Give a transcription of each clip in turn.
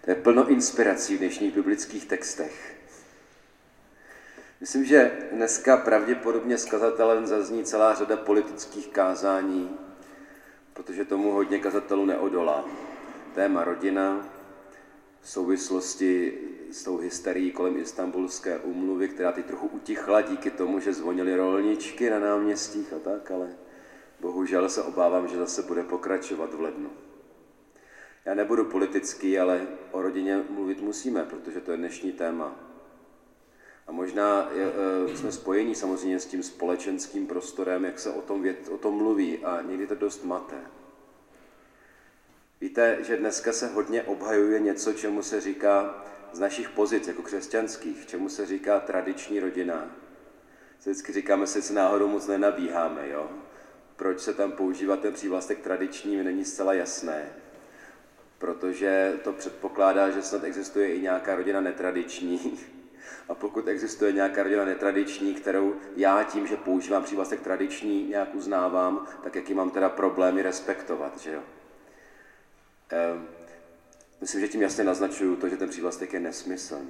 To je plno inspirací v dnešních biblických textech. Myslím, že dneska pravděpodobně z kazatelem zazní celá řada politických kázání, protože tomu hodně kazatelů neodolá. Téma rodina v souvislosti s tou hysterií kolem Istanbulské úmluvy, která teď trochu utichla díky tomu, že zvonily rolničky na náměstích a tak, ale bohužel se obávám, že zase bude pokračovat v lednu. Já nebudu politický, ale o rodině mluvit musíme, protože to je dnešní téma. A možná jsme spojení samozřejmě s tím společenským prostorem, jak se o tom mluví a někdy to dost mate. Víte, že dneska se hodně obhajuje něco, čemu se říká z našich pozic jako křesťanských, čemu se říká tradiční rodina. Vždycky říkáme, že se náhodou moc nenabíháme, jo? Proč se tam používá ten přívlastek tradiční, mi není zcela jasné. Protože to předpokládá, že snad existuje i nějaká rodina netradiční. A pokud existuje nějaká rodina netradiční, kterou já tím, že používám přívlastek tradiční, nějak uznávám, tak jaký mám teda problémy respektovat, že jo? Myslím, že tím jasně naznačuju to, že ten přívlastek je nesmyslný.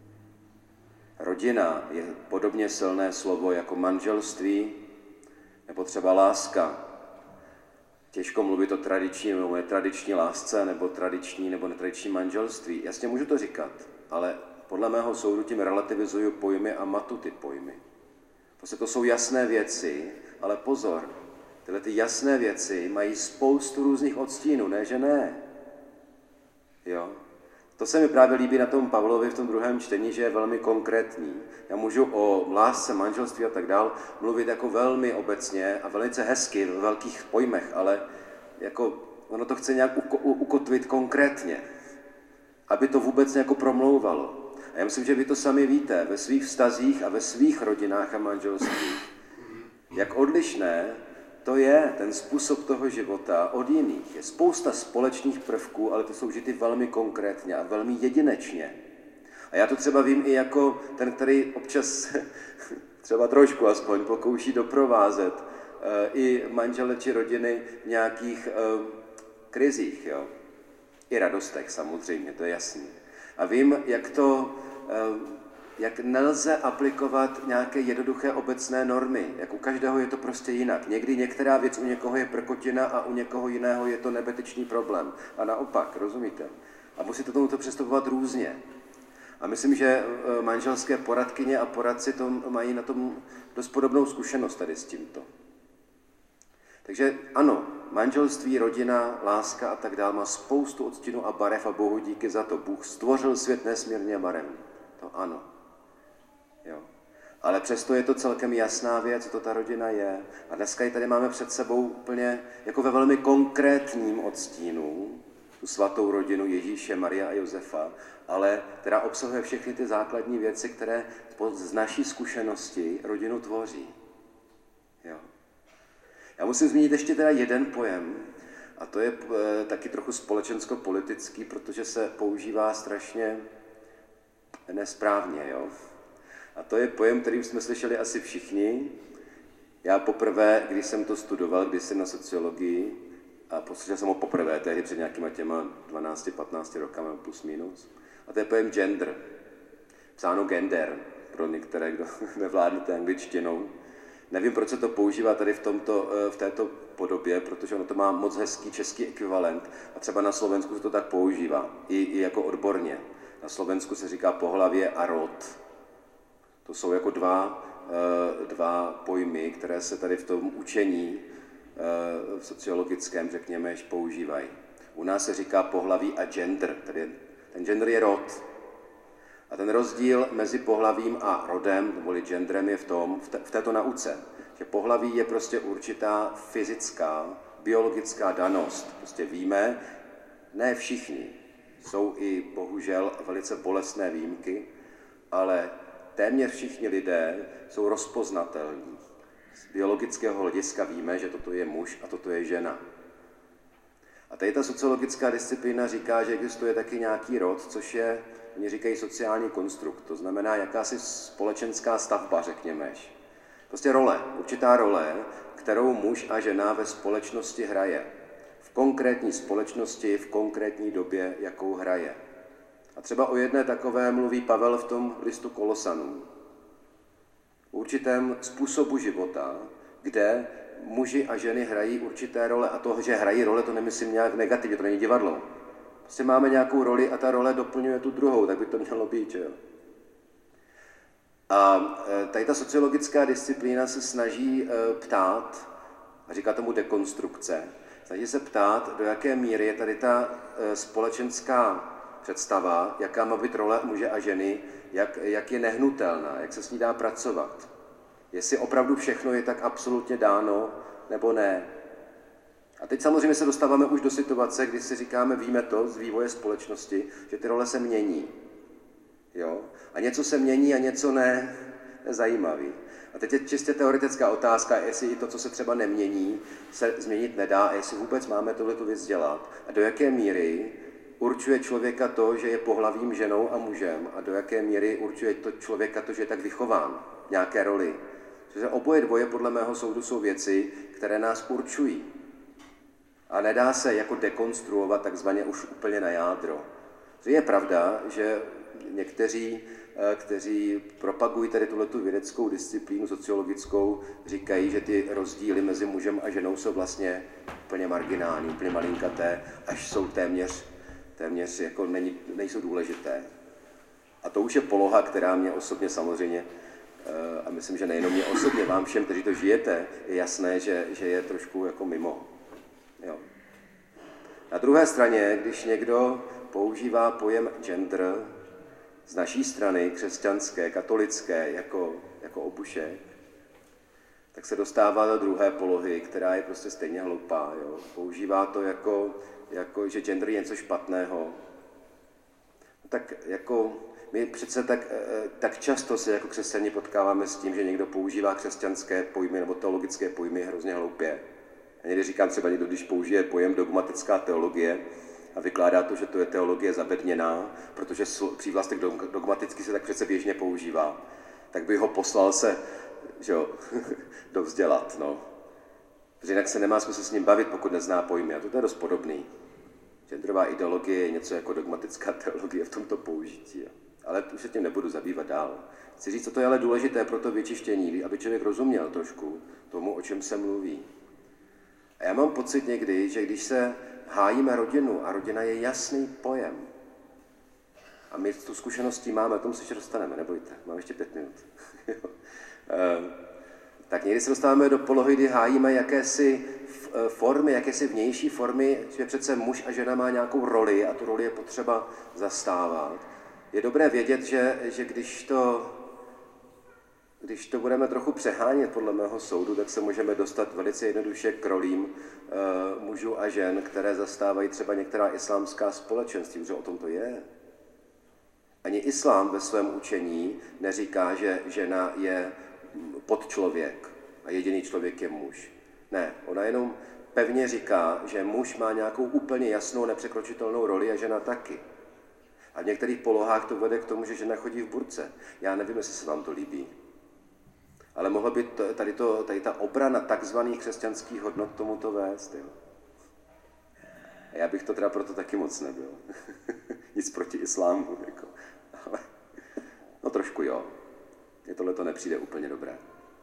Rodina je podobně silné slovo jako manželství nebo třeba láska. Těžko mluvit o tradiční nebo netradiční lásce nebo tradiční nebo netradiční manželství. Jasně můžu to říkat, ale podle mého soudu tím relativizuju pojmy a matu ty pojmy. Prostě to jsou jasné věci, ale pozor, tyhle ty jasné věci mají spoustu různých odstínů, ne že ne. Jo? To se mi právě líbí na tom Pavlovi v tom druhém čtení, že je velmi konkrétní. Já můžu o lásce, manželství a tak dál mluvit jako velmi obecně a velice hezky, v velkých pojmech, ale jako ono to chce nějak ukotvit konkrétně, aby to vůbec nějak promlouvalo. A já myslím, že vy to sami víte ve svých vztazích a ve svých rodinách a manželstvích. Jak odlišné to je ten způsob toho života od jiných. Je spousta společných prvků, ale to jsou žity velmi konkrétně a velmi jedinečně. A já to třeba vím i jako ten, který občas třeba trošku aspoň pokouší doprovázet i manžele či rodiny v nějakých krizích, jo. I radostech samozřejmě, to je jasný. A vím, jak nelze aplikovat nějaké jednoduché obecné normy. Jak u každého je to prostě jinak. Někdy některá věc u někoho je prkotina a u někoho jiného je to nebetečný problém. A naopak, rozumíte? A musíte tomuto přistupovat různě. A myslím, že manželské poradkyně a poradci to mají na tom dost podobnou zkušenost tady s tímto. Takže ano, manželství, rodina, láska a tak dále má spoustu odstínů a barev a Bohu díky za to. Bůh stvořil svět nesmírně barevný. To ano. Jo. Ale přesto je to celkem jasná věc, co to ta rodina je. A dneska ji tady máme před sebou úplně jako ve velmi konkrétním odstínu, tu svatou rodinu Ježíše, Maria a Josefa, ale která obsahuje všechny ty základní věci, které z naší zkušenosti rodinu tvoří. Jo. Já musím zmínit ještě teda jeden pojem, a to je taky trochu společensko-politický, protože se používá strašně nesprávně, jo. A to je pojem, který jsme slyšeli asi všichni. Já poprvé, když jsem to studoval, když jsem na sociologii, a poslyšel jsem ho poprvé, tehdy před nějakýma těma 12-15 rokama plus minus. A to je pojem gender. Psáno gender, pro některé, kdo nevládnete angličtinou. Nevím, proč se to používá tady v této podobě, protože ono to má moc hezký český ekvivalent a třeba na Slovensku se to tak používá, i jako odborně. Na Slovensku se říká pohlavě a rod. To jsou jako dva pojmy, které se tady v tom učení v sociologickém, řekněme, používají. U nás se říká pohlaví a gender, tedy ten gender je rod. A ten rozdíl mezi pohlavím a rodem, neboli genderem, je v této nauce, že pohlaví je prostě určitá fyzická, biologická danost. Prostě víme, ne všichni, jsou i bohužel velice bolestné výjimky, ale téměř všichni lidé jsou rozpoznatelní. Z biologického hlediska víme, že toto je muž a toto je žena. A tady ta sociologická disciplína říká, že existuje taky nějaký rod, což je, oni říkají sociální konstrukt, to znamená jakási společenská stavba, řekněme. Prostě role, určitá role, kterou muž a žena ve společnosti hraje. V konkrétní společnosti, v konkrétní době, jakou hraje. A třeba o jedné takové mluví Pavel v tom listu Kolosanům. O určitém způsobu života, kde muži a ženy hrají určité role. A to, že hrají role, to nemyslím nějak negativně, to není divadlo. Prostě máme nějakou roli a ta role doplňuje tu druhou, tak by to mělo být, že jo? A tady ta sociologická disciplína se snaží ptát, a říká tomu dekonstrukce, snaží se ptát, do jaké míry je tady ta společenská představa, jaká má být role muže a ženy, jak je nehnutelná, jak se s ní dá pracovat. Jestli opravdu všechno je tak absolutně dáno, nebo ne. A teď samozřejmě se dostáváme už do situace, kdy si říkáme, víme to z vývoje společnosti, že ty role se mění. Jo? A něco se mění a něco ne, je zajímavý. A teď je čistě teoretická otázka, jestli i to, co se třeba nemění, se změnit nedá, a jestli vůbec máme tohleto věc dělat. A do jaké míry určuje člověka to, že je pohlavím ženou a mužem, a do jaké míry určuje to člověka to, že je tak vychován v nějaké roli. Protože oboje dvoje, podle mého soudu, jsou věci, které nás určují. A nedá se jako dekonstruovat takzvaně už úplně na jádro. Je pravda, že někteří, kteří propagují tady tuhletu vědeckou disciplínu sociologickou, říkají, že ty rozdíly mezi mužem a ženou jsou vlastně úplně marginální, úplně malinkaté, až jsou téměř jako nejsou důležité. A to už je poloha, která mě osobně samozřejmě, a myslím, že nejenom mě osobně, vám všem, kteří to žijete, je jasné, že je trošku jako mimo. Jo. Na druhé straně, když někdo používá pojem gender z naší strany, křesťanské, katolické, jako obušek, tak se dostává do druhé polohy, která je prostě stejně hloupá. Jo. Používá to jako, že gender je něco špatného. Tak jako my přece tak často se jako křesťani potkáváme s tím, že někdo používá křesťanské pojmy nebo teologické pojmy hrozně hloupě. A někdy říkám třeba někdo, když použije pojem dogmatická teologie a vykládá to, že to je teologie zabedněná, protože přívlastek dogmaticky se tak přece běžně používá, tak by ho poslal se, že jo, dovzdělat, no. Protože jinak se nemá smysl s ním bavit, pokud nezná pojmy. A to je dost podobný. Genderová ideologie je něco jako dogmatická teologie v tomto použití. Jo. Ale už se tím nebudu zabývat dál. Chci říct, co to je ale důležité pro to vyčištění, aby člověk rozuměl trošku tomu, o čem se mluví. A já mám pocit někdy, že když se hájíme rodinu, a rodina je jasný pojem, a my tu zkušeností máme, tomu se ještě dostaneme, nebojte, mám ještě 5 minut. Tak někdy se dostáváme do polohy, kdy hájíme jakési formy, jakési vnější formy, že přece muž a žena má nějakou roli a tu roli je potřeba zastávat. Je dobré vědět, že když to budeme trochu přehánět, podle mého soudu, tak se můžeme dostat velice jednoduše k rolím mužů a žen, které zastávají třeba některá islámská společenství, protože o tom to je. Ani islám ve svém učení neříká, že žena je podčlověk a jediný člověk je muž. Ne, ona jenom pevně říká, že muž má nějakou úplně jasnou, nepřekročitelnou roli a žena taky. A v některých polohách to vede k tomu, že žena chodí v burce. Já nevím, jestli se vám to líbí. Ale mohla by tady ta obrana takzvaných křesťanských hodnot tomuto vést. Jo. A já bych to teda proto taky moc nebyl. Nic proti islámu. Jako. Ale, no trošku jo. Mně tohle to nepřijde úplně dobré.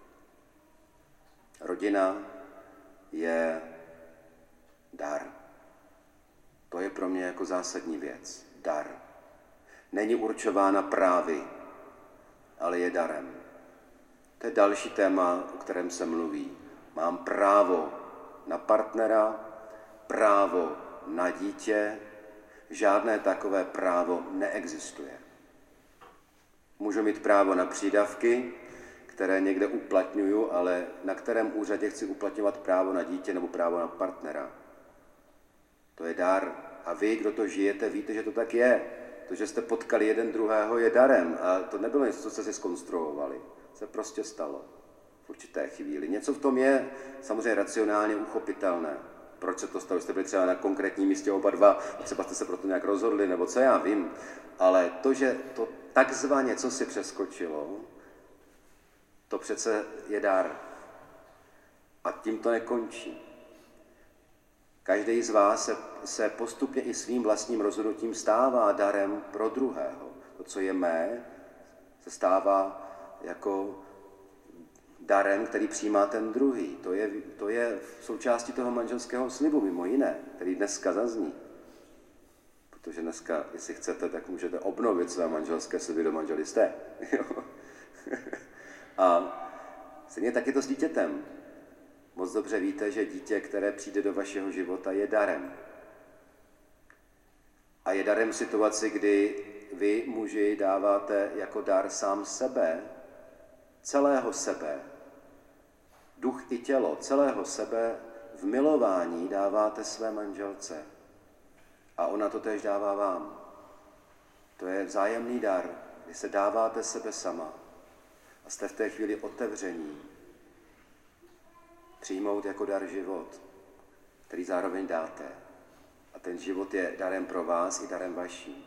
Rodina je dar. To je pro mě jako zásadní věc. Dar. Není určována právy, ale je darem. To je další téma, o kterém se mluví. Mám právo na partnera, právo na dítě, žádné takové právo neexistuje. Můžu mít právo na přídavky, které někde uplatňuju, ale na kterém úřadě chci uplatňovat právo na dítě nebo právo na partnera. To je dar. A vy, kdo to žijete, víte, že to tak je. To, že jste potkali jeden druhého, je darem. A to nebylo něco, co jste si zkonstruovali. Se prostě stalo v určité chvíli. Něco v tom je samozřejmě racionálně uchopitelné. Proč se to stalo? Jste byli třeba na konkrétním místě oba dva a třeba jste se proto nějak rozhodli, nebo co já vím. Ale to, že to takzvaně co si přeskočilo, to přece je dar. A tím to nekončí. Každý z vás se postupně i svým vlastním rozhodnutím stává darem pro druhého. To, co je mé, se stává jako darem, který přijímá ten druhý. To je v součástí toho manželského slibu, mimo jiné, který dneska zazní. Protože dneska, jestli chcete, tak můžete obnovit své manželské sliby, do manželi jste. A stejně tak je to s dítětem. Moc dobře víte, že dítě, které přijde do vašeho života, je darem. A je darem v situaci, kdy vy, muži, dáváte jako dar sám sebe, celého sebe, duch i tělo, celého sebe v milování dáváte své manželce. A ona to též dává vám. To je vzájemný dar, kdy se dáváte sebe sama a jste v té chvíli otevření přijmout jako dar život, který zároveň dáte. A ten život je darem pro vás i darem vaším.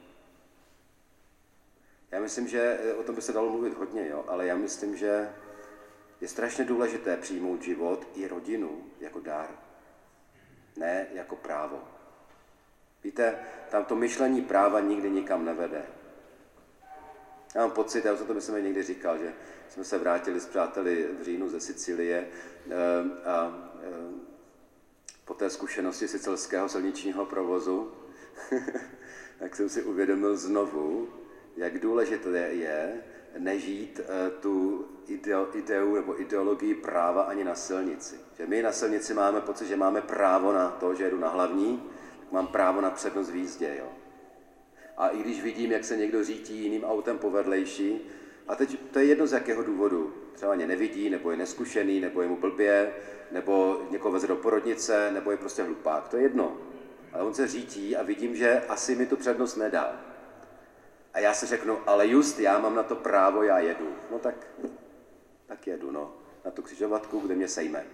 Já myslím, že o tom by se dalo mluvit hodně, jo? Ale já myslím, že je strašně důležité přijmout život i rodinu jako dar, ne jako právo. Víte, tam to myšlení práva nikdy nikam nevede. Já mám pocit, já už to jsem někdy říkal, že jsme se vrátili s přáteli v říjnu ze Sicílie a po té zkušenosti sicilského silničního provozu, tak jsem si uvědomil znovu, jak důležité je nežít tu ideu nebo ideologii práva ani na silnici. Že my na silnici máme pocit, že máme právo na to, že jedu na hlavní, tak mám právo na přednost v jízdě. Jo. A i když vidím, jak se někdo řítí jiným autem po vedlejší, a teď to je jedno z jakého důvodu. Třeba mě nevidí, nebo je neskušený, nebo je mu blbě, nebo někoho veze do porodnice, nebo je prostě hlupák. To je jedno. Ale on se řítí a vidím, že asi mi tu přednost nedá. A já si řeknu, ale just, já mám na to právo, já jedu. No tak jedu, no. Na tu křižovatku, kde mě sejme.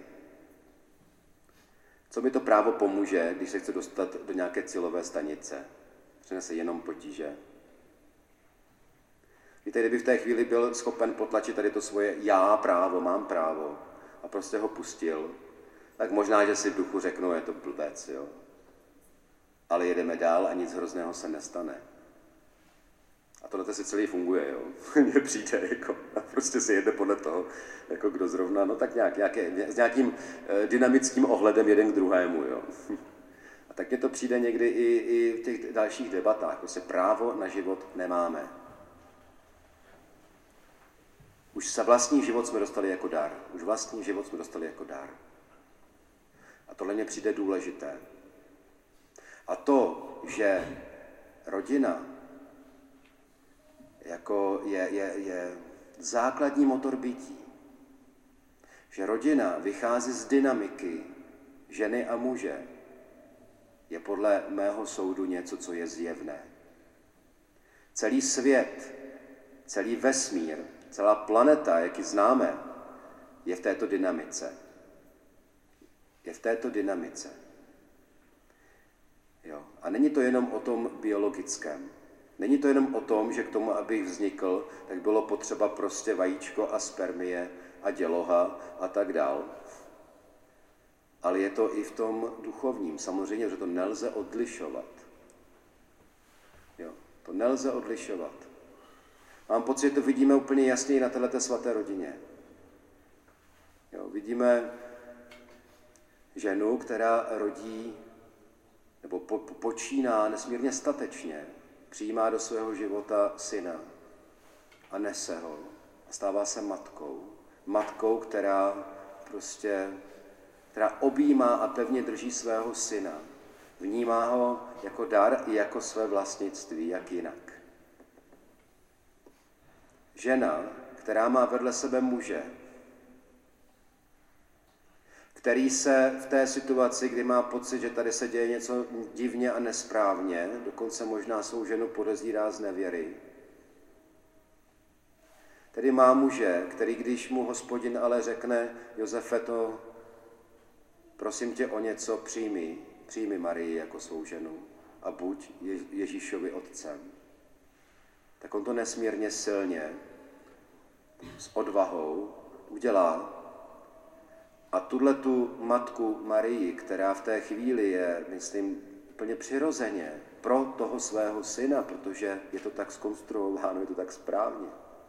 Co mi to právo pomůže, když se chci dostat do nějaké cílové stanice? Přinese jenom potíže. Víte, kdyby v té chvíli byl schopen potlačit tady to svoje já právo, mám právo a prostě ho pustil, tak možná, že si v duchu řeknu, je to blbec, jo. Ale jedeme dál a nic hrozného se nestane. A tohle si celý funguje, jo. Mně přijde, jako, a prostě se jede podle toho, jako kdo zrovna, no tak s nějakým dynamickým ohledem jeden k druhému, jo. A tak mně to přijde někdy i v těch dalších debatách, prostě právo na život nemáme. Už se vlastní život jsme dostali jako dar. Už vlastní život jsme dostali jako dar. A tohle mně přijde důležité. A to, že rodina jako je základní motor bytí. Že rodina vychází z dynamiky ženy a muže, je podle mého soudu něco, co je zjevné. Celý svět, celý vesmír, celá planeta, jak ji známe, je v této dynamice. Je v této dynamice. Jo. A není to jenom o tom biologickém. Není to jenom o tom, že k tomu, abych vznikl, tak bylo potřeba prostě vajíčko a spermie a děloha a tak dál. Ale je to i v tom duchovním. Samozřejmě, že to nelze odlišovat. Jo. To nelze odlišovat. Mám pocit, že to vidíme úplně jasně i na této svaté rodině. Jo, vidíme ženu, která rodí nebo počíná nesmírně statečně, přijímá do svého života syna a nese ho a stává se matkou. Matkou, která objímá a pevně drží svého syna. Vnímá ho jako dar i jako své vlastnictví, jak jinak. Žena, která má vedle sebe muže, který se v té situaci, kdy má pocit, že tady se děje něco divně a nesprávně, dokonce možná svou ženu podezírá z nevěry. Tedy má muže, který když mu Hospodin ale řekne, Josefe, to prosím tě o něco, přijmi Marii jako svou ženu a buď Ježíšovi otcem. Tak on to nesmírně silně, s odvahou udělá A tu matku Marii, která v té chvíli je, myslím, úplně přirozeně pro toho svého syna, protože je to tak zkonstruováno, je to tak správně,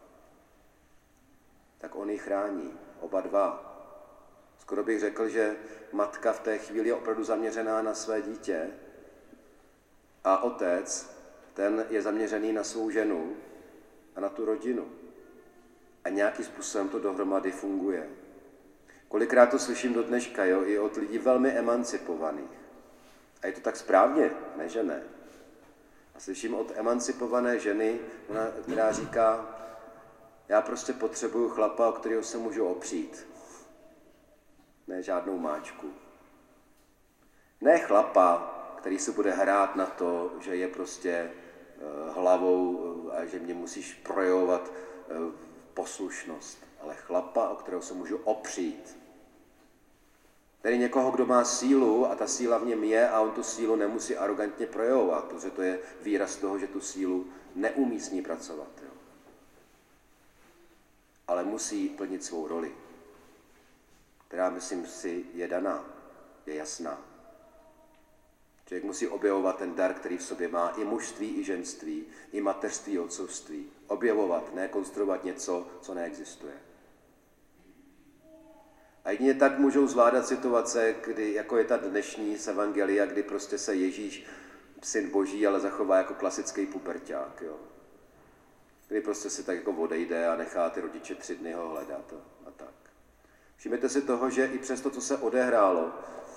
tak on ji chrání, oba dva. Skoro bych řekl, že matka v té chvíli je opravdu zaměřená na své dítě a otec, ten je zaměřený na svou ženu a na tu rodinu. A nějakým způsobem to dohromady funguje. Kolikrát to slyším do dneška, jo, i od lidí velmi emancipovaných. A je to tak správně, ne že ne. A slyším od emancipované ženy, která říká, já prostě potřebuju chlapa, o kterého se můžu opřít. Ne žádnou máčku. Ne chlapa, který se bude hrát na to, že je prostě hlavou a že mě musíš projevovat poslušnost, ale chlapa, o kterého se můžu opřít. Tedy někoho, kdo má sílu a ta síla v něm je a on tu sílu nemusí arrogantně projevovat, protože to je výraz toho, že tu sílu neumí s ní pracovat. Jo. Ale musí plnit svou roli, která, myslím si, je daná, je jasná. Člověk musí objevovat ten dar, který v sobě má, i mužství, i ženství, i mateřství, i otcovství. Objevovat, ne konstruovat něco, co neexistuje. A jedině tak můžou zvládat situace, kdy, jako je ta dnešní z Evangelia, kdy prostě se Ježíš, syn Boží, ale zachová jako klasický puberťák. Jo. Kdy prostě si tak jako odejde a nechá ty rodiče 3 dny ho hledat a tak. Všimněte si toho, že i přes to, co se odehrálo,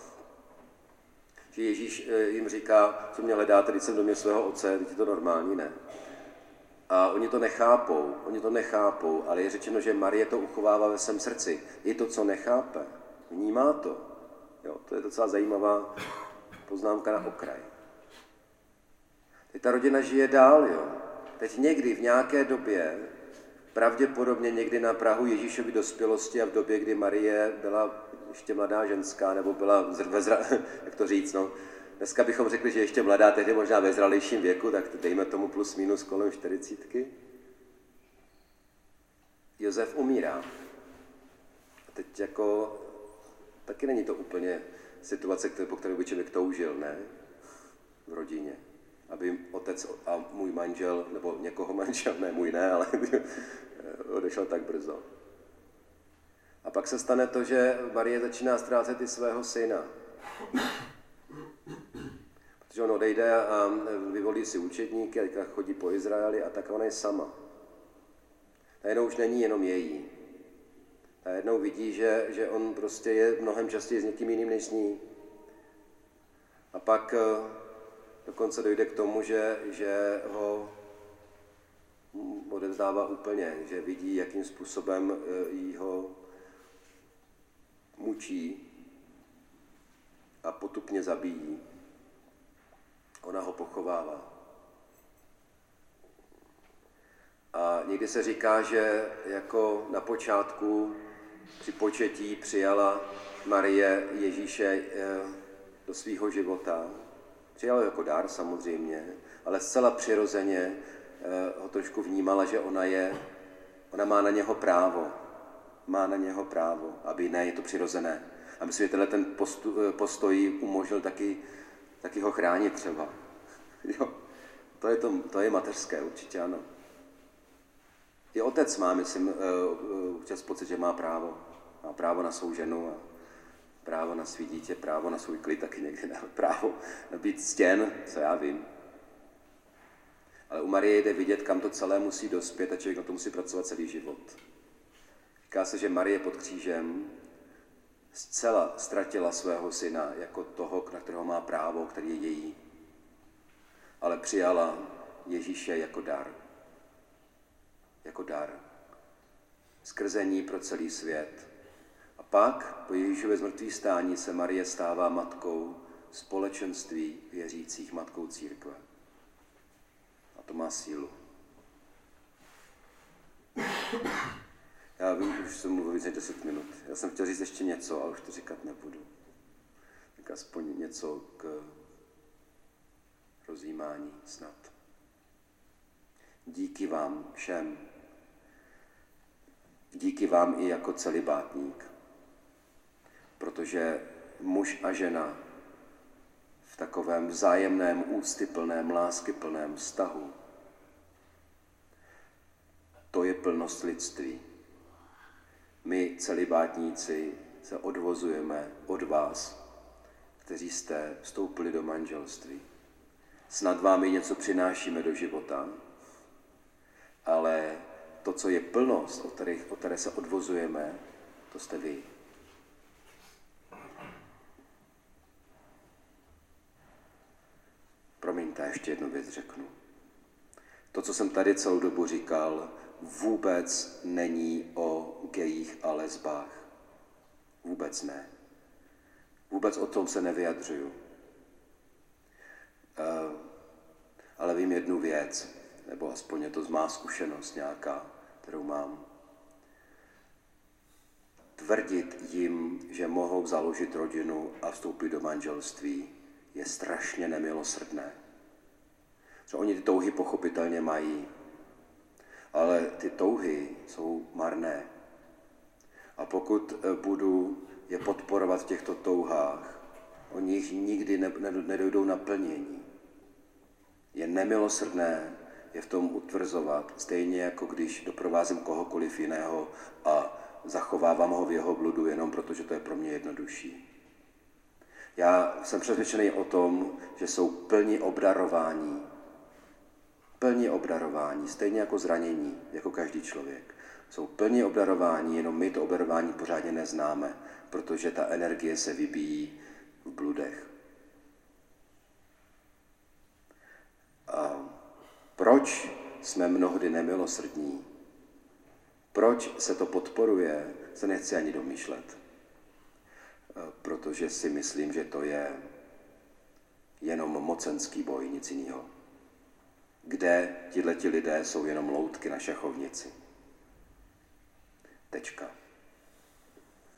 že Ježíš jim říká, co mě hledáte, když jsem v domě svého otce, teď je to normální, ne? A oni to nechápou, ale je řečeno, že Marie to uchovává ve svém srdci. I to, co nechápe, vnímá to. Jo, to je docela zajímavá poznámka na okraj. Teď ta rodina žije dál, jo. Teď někdy v nějaké době, pravděpodobně někdy na prahu Ježíšovy dospělosti a v době, kdy Marie byla ještě mladá ženská, nebo byla jak to říct, no. Dneska bychom řekli, že ještě mladá, tehdy možná ve zralejším věku, tak dejme tomu plus minus kolem 40. Josef umírá. A teď jako, taky není to úplně situace, po které by člověk toužil, ne? V rodině. Aby otec a můj manžel, nebo někoho manžel, ne můj ne, ale odešel tak brzo. A pak se stane to, že Marie začíná ztrácet i svého syna. Protože on odejde a vyvolí si učedníky a chodí po Izraeli a tak ona je sama. Najednou už není jenom její. Najednou vidí, že on prostě je mnohem častěji s někým jiným než s ní. A pak dokonce dojde k tomu, že ho odevzdává úplně, že vidí, jakým způsobem jí ho mučí a potupně zabíjí. Ona ho pochovává. A někdy se říká, že jako na počátku při početí přijala Marie Ježíše do svého života. Přijala jako dár samozřejmě, ale zcela přirozeně ho trošku vnímala, že ona má na něho právo. Má na něho právo, aby ne, je to přirozené. A myslím, že tenhle ten postoj umožnil taky ho chránit třeba. Jo, to je mateřské, určitě ano. I otec má, myslím, občas pocit, že má právo. Má právo na svou ženu a právo na svý dítě, právo na svůj klid taky někdy, právo být ctěn, co já vím. Ale u Marie jde vidět, kam to celé musí dospět a člověk na to musí pracovat celý život. Říká se, že Marie pod křížem zcela ztratila svého syna jako toho, na kterého má právo, který je její. Ale přijala Ježíše jako dar. Jako dar. Skrzení pro celý svět. A pak po Ježíšově zmrtvýchvstání se Marie stává matkou společenství věřících, matkou církve. A to má sílu. Já vím, už jsem mluvil víc než 10 minut. Já jsem chtěl říct ještě něco, ale už to říkat nebudu. Tak aspoň něco k rozjímání snad. Díky vám všem. Díky vám i jako celibátník. Protože muž a žena v takovém vzájemném, úctyplném, láskyplném vztahu, to je plnost lidství. My, celibátníci, se odvozujeme od vás, kteří jste vstoupili do manželství. Snad vám i něco přinášíme do života, ale to, co je plnost, od které se odvozujeme, to jste vy. Promiňte, ještě jednu věc řeknu. To, co jsem tady celou dobu říkal, vůbec není o gejích a lesbách. Vůbec ne. Vůbec o tom se nevyjadřuju. Ale vím jednu věc, nebo aspoň je to má zkušenost nějaká, kterou mám. Tvrdit jim, že mohou založit rodinu a vstoupit do manželství, je strašně nemilosrdné. Že oni ty touhy pochopitelně mají, ale ty touhy jsou marné. A pokud budu je podporovat v těchto touhách, oni jich nikdy nedojdou na plnění. Je nemilosrdné je v tom utvrzovat, stejně jako když doprovázím kohokoliv jiného a zachovávám ho v jeho bludu jenom proto, že to je pro mě jednodušší. Já jsem přesvědčený o tom, že jsou plní obdarování, stejně jako zranění, jako každý člověk. Jsou plní obdarování, jenom my to obdarování pořádně neznáme, protože ta energie se vybíjí v bludech. A proč jsme mnohdy nemilosrdní? Proč se to podporuje, se nechci ani domýšlet. Protože si myslím, že to je jenom mocenský boj, nic jiného. Kde tihleti lidé jsou jenom loutky na šachovnici. Tečka.